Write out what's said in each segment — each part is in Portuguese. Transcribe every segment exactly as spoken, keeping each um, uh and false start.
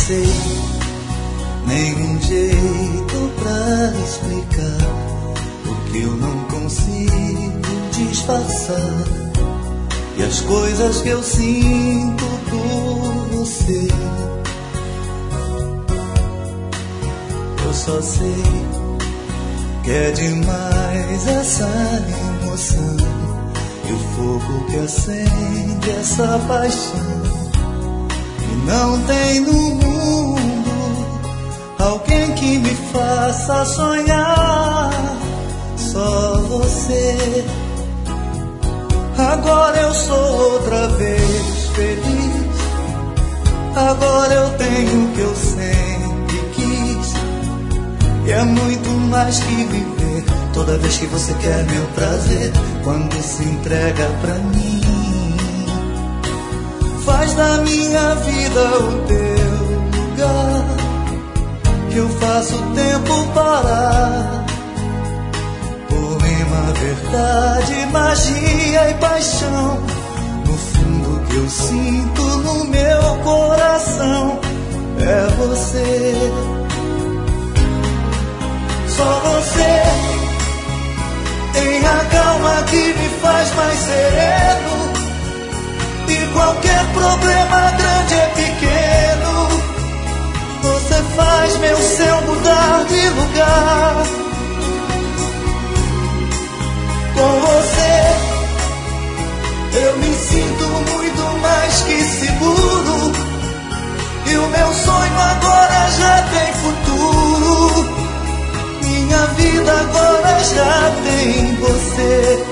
sei nenhum jeito pra explicar o que eu não consigo disfarçar e as coisas que eu sinto por você. Eu só sei que é demais essa emoção e o fogo que acende essa paixão. E não tem no mundo alguém que me faça sonhar, só você. Agora eu sou outra vez feliz, agora eu tenho o que eu sempre quis, e é muito mais que viver. Toda vez que você quer meu prazer, quando se entrega pra mim, faz da minha vida o teu lugar, que eu faço o tempo parar. Poema, verdade, magia e paixão, no fundo que eu sinto no meu coração é você. Só você tem a calma que me faz mais sereno, e qualquer problema grande é pequeno. Você faz meu céu mudar de lugar. Com você eu me sinto muito mais que seguro, e o meu sonho agora já tem futuro. Minha vida agora já tem você.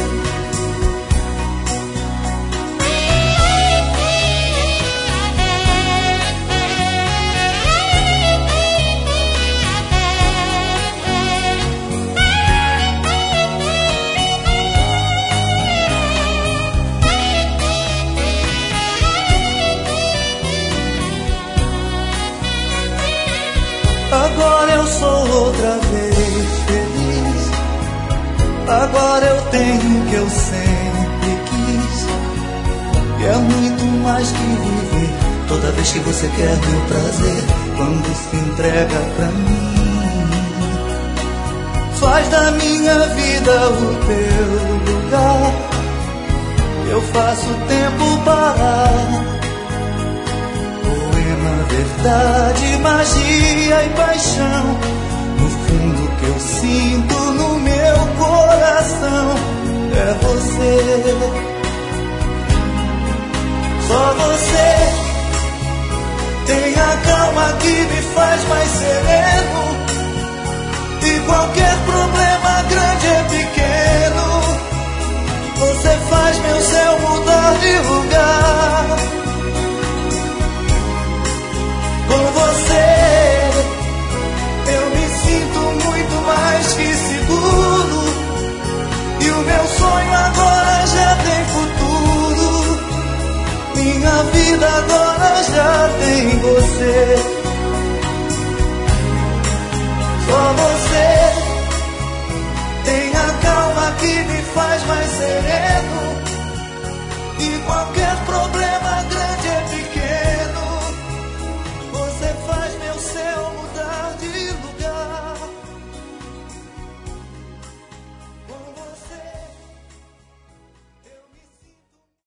Agora eu sou outra vez feliz, agora eu tenho o que eu sempre quis, e é muito mais que viver. Toda vez que você quer meu prazer, quando se entrega pra mim, faz da minha vida o teu lugar, eu faço o tempo parar. Verdade, magia e paixão, no fundo que eu sinto no meu coração é você. Só você tem a calma que me faz mais sereno, e qualquer problema grande é pequeno. Você faz meu céu mudar de lugar. Com você eu me sinto muito mais que seguro, e o meu sonho agora já tem futuro. Minha vida agora já tem você. Só você tem a calma que me faz mais sereno, e qualquer problema